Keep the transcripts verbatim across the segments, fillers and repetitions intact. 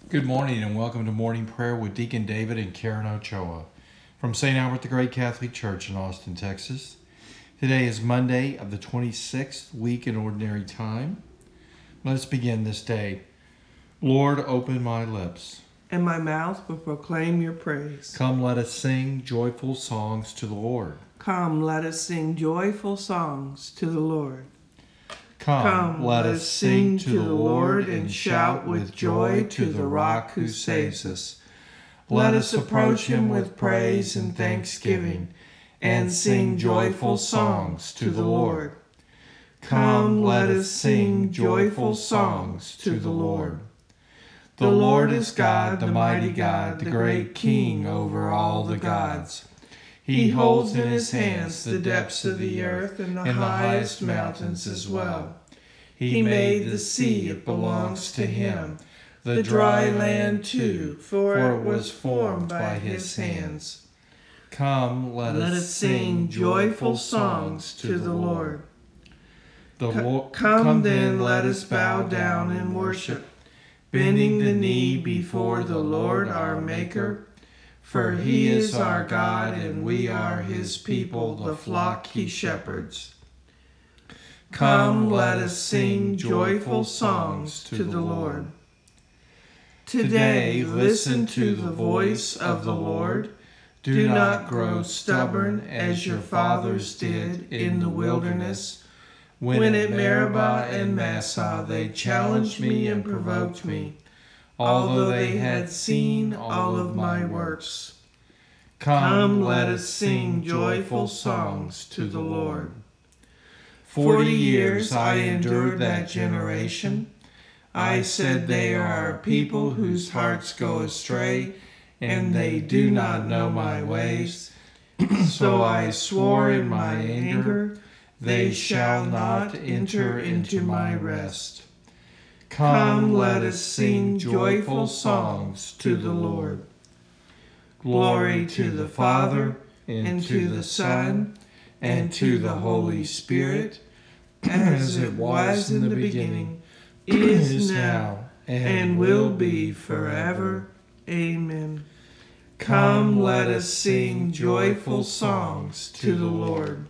Good morning and welcome to Morning Prayer with Deacon David and Karen Ochoa from Saint Albert the Great Catholic Church in Austin, Texas. Today is Monday of the twenty-sixth week in Ordinary Time. Let us begin this day. Lord, open my lips, and my mouth will proclaim your praise. Come, let us sing joyful songs to the Lord. Come, let us sing joyful songs to the Lord. Come, Come let us sing to the Lord and shout with joy to the Rock who saves us. Let us approach him with praise and thanksgiving and sing joyful songs to the Lord. Come, let us sing joyful songs to the Lord. The Lord is God, the mighty God, the great King over all the gods. He holds in his hands the depths of the earth and the highest mountains as well. He made the sea, it belongs to him, the dry land too, for it was formed by his hands. Come, let us sing joyful songs to the Lord. The Lord, come then, let us bow down and worship, bending the knee before the Lord our Maker. For he is our God, and we are his people, the flock he shepherds. Come, let us sing joyful songs to the Lord. Today, listen to the voice of the Lord. Do not grow stubborn as your fathers did in the wilderness, when at Meribah and Massah they challenged me and provoked me, although they had seen all of my works. Come, let us sing joyful songs to the Lord. Forty years I endured that generation. I said they are a people whose hearts go astray, and they do not know my ways. So I swore in my anger, they shall not enter into my rest. Come, let us sing joyful songs to the Lord. Glory to the Father, and to the Son, and to the Holy Spirit, as it was in the beginning, is now, and will be forever. Amen. Come, let us sing joyful songs to the Lord.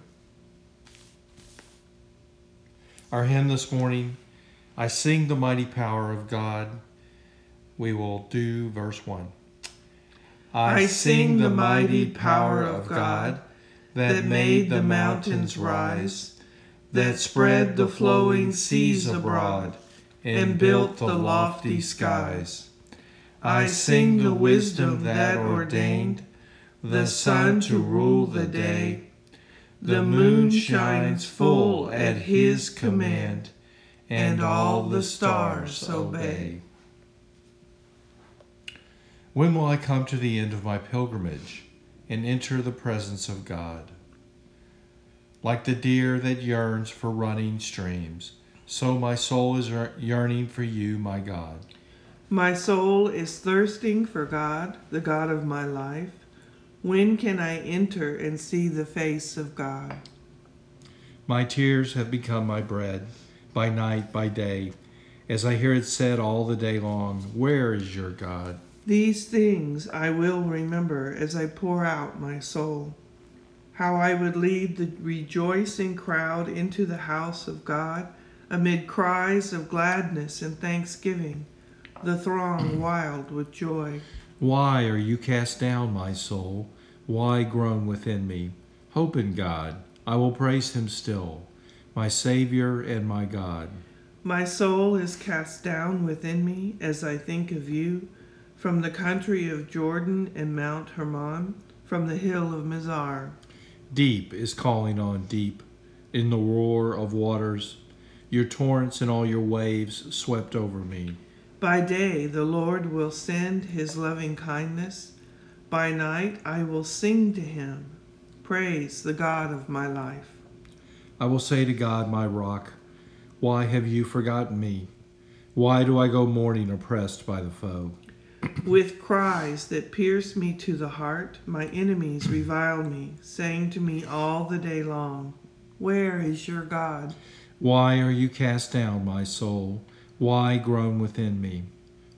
Our hymn this morning, I Sing the Mighty Power of God. We will do verse one. I sing the mighty power of God that made the mountains rise, that spread the flowing seas abroad and built the lofty skies. I sing the wisdom that ordained the sun to rule the day. The moon shines full at his command, and all the stars obey. When will I come to the end of my pilgrimage and enter the presence of God? Like the deer that yearns for running streams, so my soul is yearning for you, my God. My soul is thirsting for God, the God of my life. When can I enter and see the face of God? My tears have become my bread, by night, by day, as I hear it said all the day long, where is your God? These things I will remember as I pour out my soul. How I would lead the rejoicing crowd into the house of God amid cries of gladness and thanksgiving, the throng wild with joy. Why are you cast down, my soul? Why groan within me? Hope in God. I will praise him still, my Savior and my God. My soul is cast down within me as I think of you, from the country of Jordan and Mount Hermon, from the hill of Mizar. Deep is calling on deep in the roar of waters. Your torrents and all your waves swept over me. By day the Lord will send his loving kindness. By night I will sing to him. Praise the God of my life. I will say to God, my rock, why have you forgotten me? Why do I go mourning oppressed by the foe? With cries that pierce me to the heart, my enemies revile me, saying to me all the day long, where is your God? Why are you cast down, my soul? Why groan within me?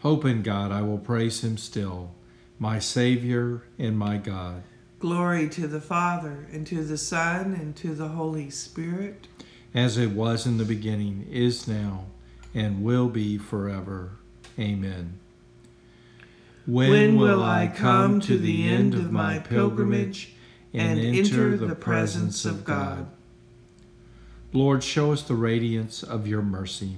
Hope in God, I will praise him still, my Savior and my God. Glory to the Father, and to the Son, and to the Holy Spirit. As it was in the beginning, is now, and will be forever. Amen. When, when will I come to the end of my pilgrimage and enter the presence of God? Lord, show us the radiance of your mercy.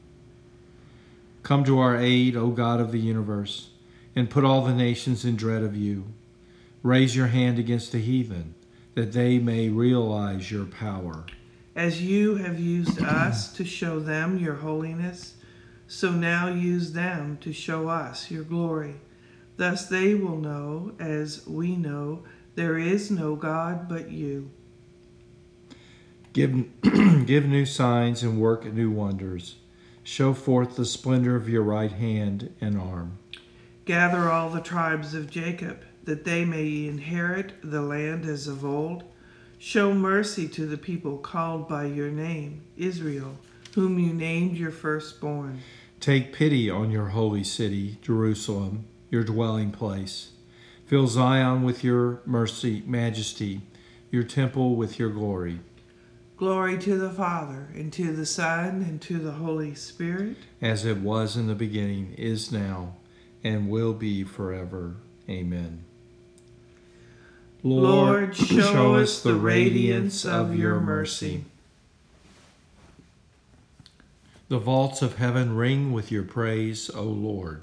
Come to our aid, O God of the universe, and put all the nations in dread of you. Raise your hand against the heathen, that they may realize your power. As you have used us to show them your holiness, so now use them to show us your glory. Thus they will know, as we know, there is no God but you. Give, give new signs and work new wonders. Show forth the splendor of your right hand and arm. Gather all the tribes of Jacob, that they may inherit the land as of old. Show mercy to the people called by your name, Israel, whom you named your firstborn. Take pity on your holy city, Jerusalem, your dwelling place. Fill Zion with your mercy, majesty, your temple with your glory. Glory to the Father, and to the Son, and to the Holy Spirit. As it was in the beginning, is now, and will be forever. Amen. Lord, show, show us the radiance of your mercy. The vaults of heaven ring with your praise, O Lord.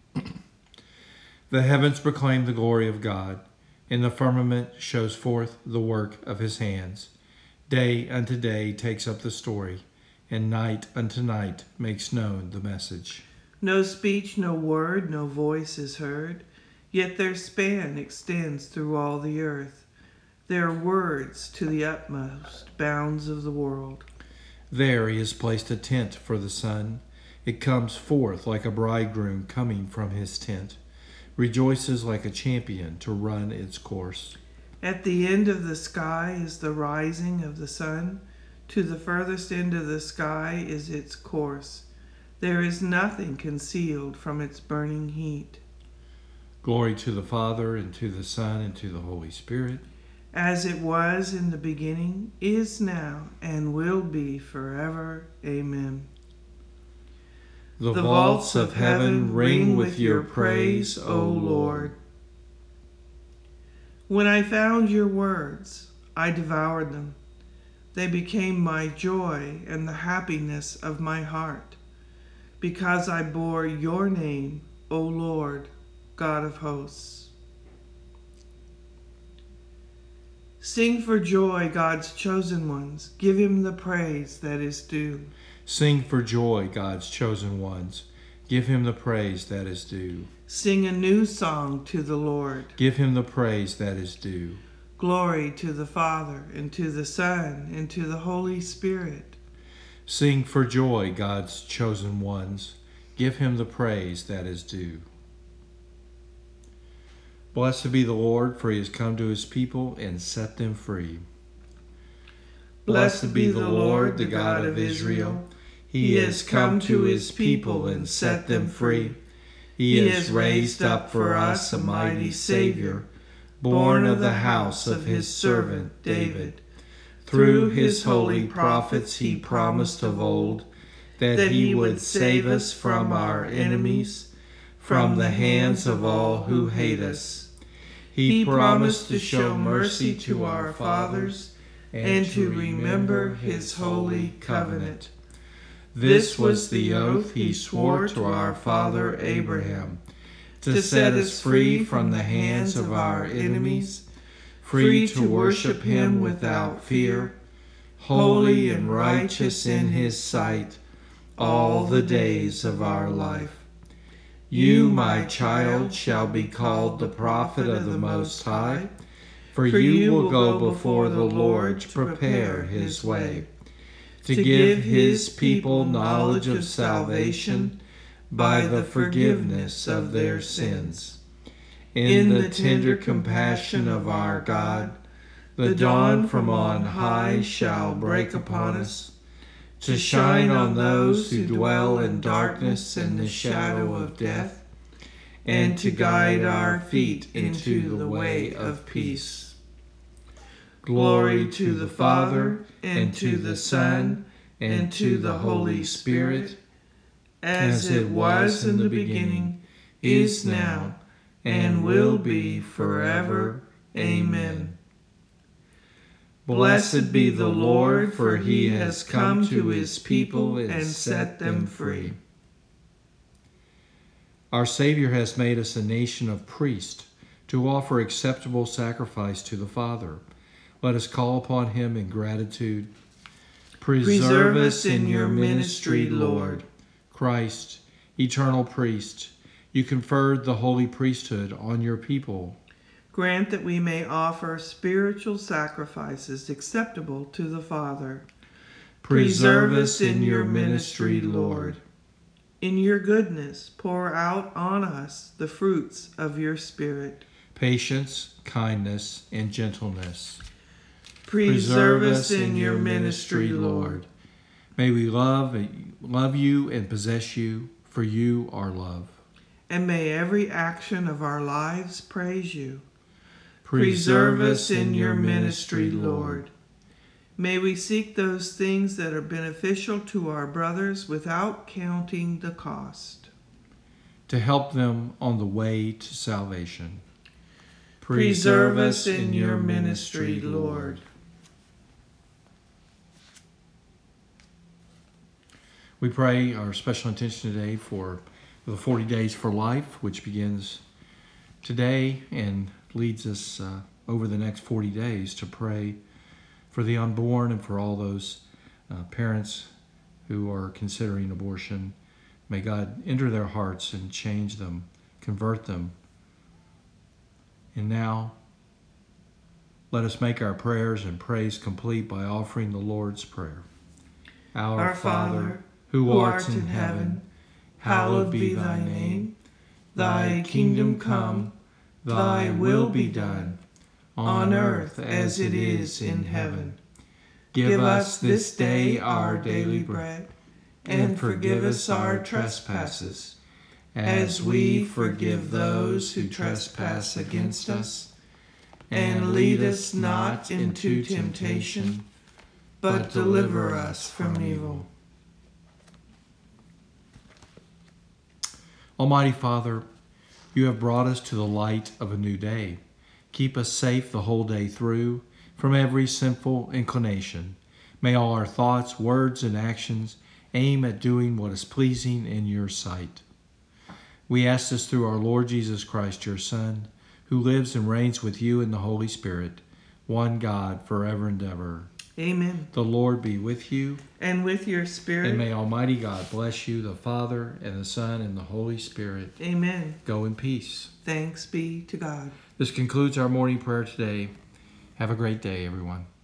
The heavens proclaim the glory of God, and the firmament shows forth the work of his hands. Day unto day takes up the story, and night unto night makes known the message. No speech, no word, no voice is heard, yet their span extends through all the earth. Their words to the utmost bounds of the world. There he has placed a tent for the sun. It comes forth like a bridegroom coming from his tent, rejoices like a champion to run its course. At the end of the sky is the rising of the sun. To the furthest end of the sky is its course. There is nothing concealed from its burning heat. Glory to the Father, and to the Son, and to the Holy Spirit. As it was in the beginning, is now, and will be forever. Amen. The, the vaults of heaven ring with your praise, O Lord. When I found your words, I devoured them. They became my joy and the happiness of my heart, because I bore your name, O Lord, God of hosts. Sing for joy, God's chosen ones. Give him the praise that is due. Sing for joy, God's chosen ones. Give him the praise that is due. Sing a new song to the Lord. Give him the praise that is due. Glory to the Father, and to the Son, and to the Holy Spirit. Sing for joy, God's chosen ones. Give him the praise that is due. Blessed be the Lord, for he has come to his people and set them free. Blessed be the Lord, the God of Israel. He has come to his people and set them free. He has raised up for us a mighty Savior, born of the house of his servant David. Through his holy prophets he promised of old that he would save us from our enemies, from the hands of all who hate us. He promised to show mercy to our fathers and to remember his holy covenant. This was the oath he swore to our father Abraham, to set us free from the hands of our enemies, free to worship him without fear, holy and righteous in his sight, all the days of our life. You, my child, shall be called the prophet of the Most High, for you will go before the Lord to prepare his way, to give his people knowledge of salvation by the forgiveness of their sins. In the tender compassion of our God, the dawn from on high shall break upon us. to shine on those who dwell in darkness and the shadow of death, and to guide our feet into the way of peace. Glory to the Father, and to the Son, and to the Holy Spirit, as it was in the beginning, is now, and will be forever. Amen. Blessed be the Lord, for he has come to his people and set them free. Our Savior has made us a nation of priests to offer acceptable sacrifice to the Father. Let us call upon him in gratitude. Preserve us in your ministry, Lord. Christ, eternal priest, you conferred the holy priesthood on your people. Grant that we may offer spiritual sacrifices acceptable to the Father. Preserve us in your ministry, Lord. In your goodness, pour out on us the fruits of your Spirit. Patience, kindness, and gentleness. Preserve us in your ministry, Lord. May we love, love you and possess you, for you are love. And may every action of our lives praise you. Preserve us in your ministry, Lord. May we seek those things that are beneficial to our brothers without counting the cost. To help them on the way to salvation. Preserve us in your ministry, Lord. We pray our special intention today for the forty days for life, which begins today and leads us uh, over the next forty days to pray for the unborn and for all those uh, parents who are considering abortion. May God enter their hearts and change them, convert them. And now, let us make our prayers and praise complete by offering the Lord's Prayer. Our, Our Father, who art in heaven, hallowed be thy name. Thy kingdom come, thy will be done, on earth as it is in heaven. Give us this day our daily bread, and forgive us our trespasses, as we forgive those who trespass against us. And lead us not into temptation, but deliver us from evil. Almighty Father, you have brought us to the light of a new day. Keep us safe the whole day through from every sinful inclination. May all our thoughts, words, and actions aim at doing what is pleasing in your sight. We ask this through our Lord Jesus Christ, your Son, who lives and reigns with you in the Holy Spirit, one God, forever and ever. Amen. The Lord be with you. And with your spirit. And may Almighty God bless you, the Father, and the Son, and the Holy Spirit. Amen. Go in peace. Thanks be to God. This concludes our morning prayer today. Have a great day, everyone.